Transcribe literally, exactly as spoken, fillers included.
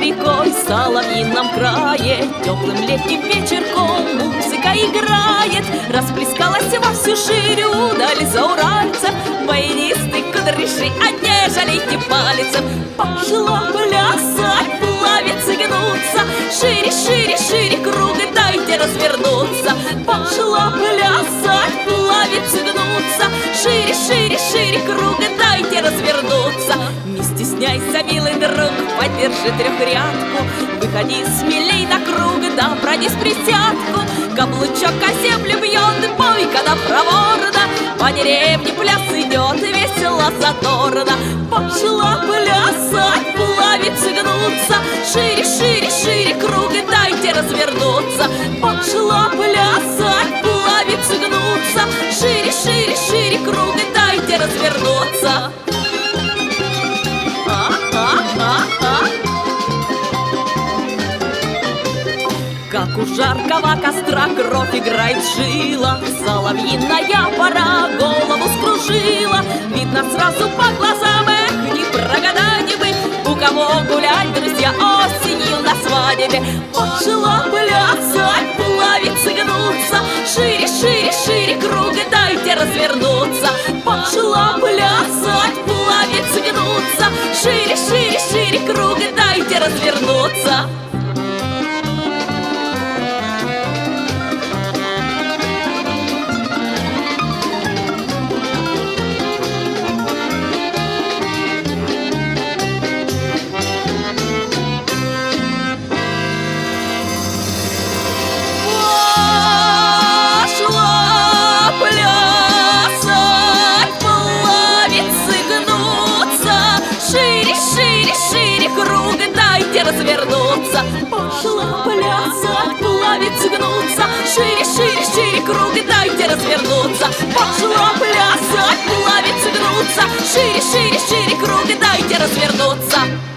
рекой, в соловьином крае. Теплым летним вечерком музыка играет. Расплескалась во всю ширь удаль зауральцев. Баянисты кудряши, а не жалейте пальцев. Пошла плясать, плавиться, гнуться. Шире, шире, шире круг, дайте развернуться. Пошла плясать, плавиться, гнуться. Шире, шире, шире круг, дайте развернуться. Не стесняйся, милый друг, подержи трехрядку. Выходи смелей на круг, да пройди с присядку. Каблучок о землю бьет, бойко да проворно. По деревне пляс идет, весело задорно. Пошла плясать, плавиться, гнуться. Шире, шире, шире круг, дайте развернуться. Пошла плясать, плавиться, гнуться. Шире, шире, шире круг, дайте развернуться. Как у жаркого костра кровь играет жила, соловьиная пора голову скружила. Видно сразу по глазам, эх, не прогадать бы, у кого гулять, друзья, осенью на свадьбе. Пошла плясать, плавиться, гнуться. Шире, шире, шире круг, дайте развернуться. Пошла плясать, плавиться, гнуться. Шире, шире, шире круг, дайте развернуться. Развернуться. Пошла плясать, плавиться, гнуться. Шире, шире, шире круг, дайте развернуться. Пошла плясать, плавиться, гнуться. Шире, шире, шире круг, дайте развернуться.